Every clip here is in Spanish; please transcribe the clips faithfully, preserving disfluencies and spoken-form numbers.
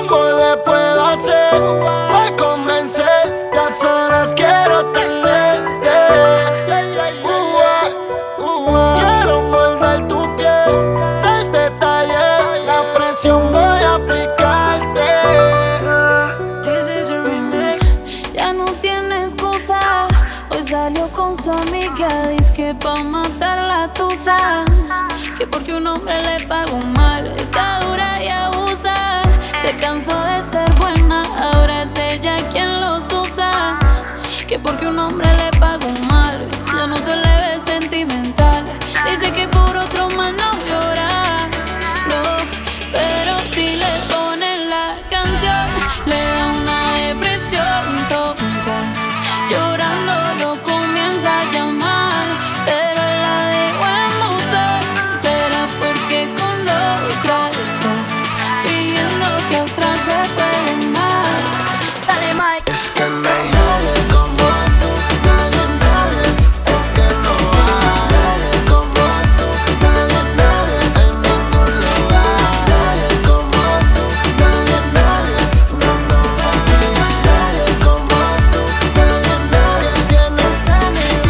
¿Cómo le puedo hacer para convencerte? A solas quiero tenerte. Uh, uh, uh, quiero morder tu piel, el detalle, la presión voy a aplicarte. This is a remix. Ya no tiene excusa. Hoy salió con su amiga, dice que pa' matar la tusa, que porque un hombre le pagó mal, está dura y abusa. Se cansó de ser buena, ahora es ella quien los usa, que porque un hombre le pagó mal, ya no se le ve sentimental. Dice que por otro más no llora, no, pero si le ponen la canción, le da una depresión tonta. Llorando lo comienza a llamar, pero la dejo en buzón. Será porque con la otra está pidiendo que otra se puede más. Dale, Mike. Es que me jale como tú, nadie, nadie. Es que no hay como tú, nadie, nadie. En ningún lugar, nadie como tú, nadie, nadie. No, no hay nadie como tú, nadie, nadie. Tienes a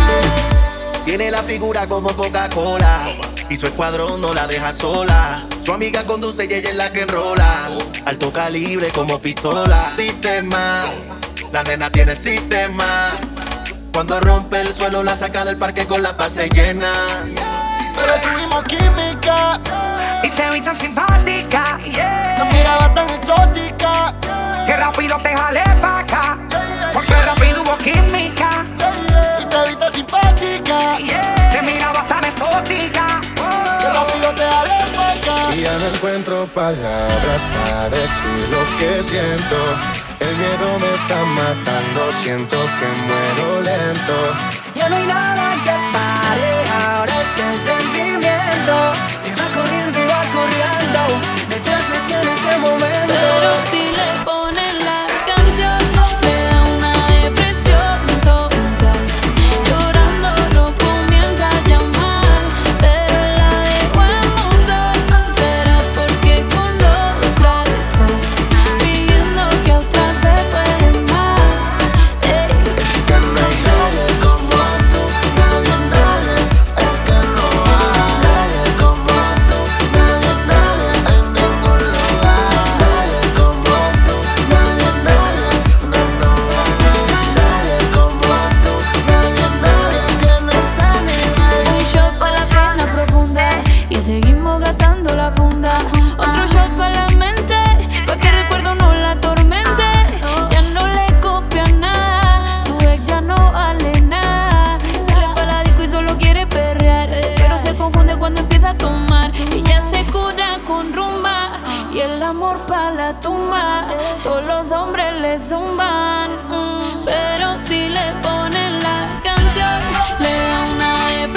nivel. Tiene la figura como Coca-Cola y su escuadrón no la deja sola. Su amiga conduce y ella es la que enrola. Alto calibre como pistola. Sistema, la nena tiene el sistema. Cuando rompe el suelo la saca del parque con la base llena. Pero tuvimos química Y te vi tan simpática, yeah. la mirada tan exótica. Que rápido te jalé pa' acá, porque rápido hubo química, Y te viste simpática, yeah. Te miraba tan exótica, que rápido te jalé pa' acá. Y ya no encuentro palabras para decir lo que siento. El miedo me está matando, siento que muero lento. Ya no hay nada que pare ahora este sentimiento. Te va corriendo y va corriendo detrás de ti en este momento. Pero si le ponen la canción, le da una depresión tonta. Llorando lo comienza a llamar, pero la dejo en buzón. Será porque con la otra está pidiendo que otra se puede más. Ey. Es que no hay nadie como tú, nadie, nadie. Es que no hay nadie como tú, nadie, nadie. En ningún lugar, nadie como tú, nadie, nadie. No, no hay nadie como tú, nadie, nadie. Tienes a nivel. Un shot pa' la pena profunda y seguimos gastando la funda. Otro shot pa' la mente, pa' que recuerdo no la atormente. Ya no le copia nada, su ex ya no vale nada. Sale pa' la disco y solo quiere perrear, pero se confunde cuando empieza a tomar. Y ya se cura con rumba y el amor pa' la tumba. Todos los hombres le zumban, pero si le ponen la canción, le da una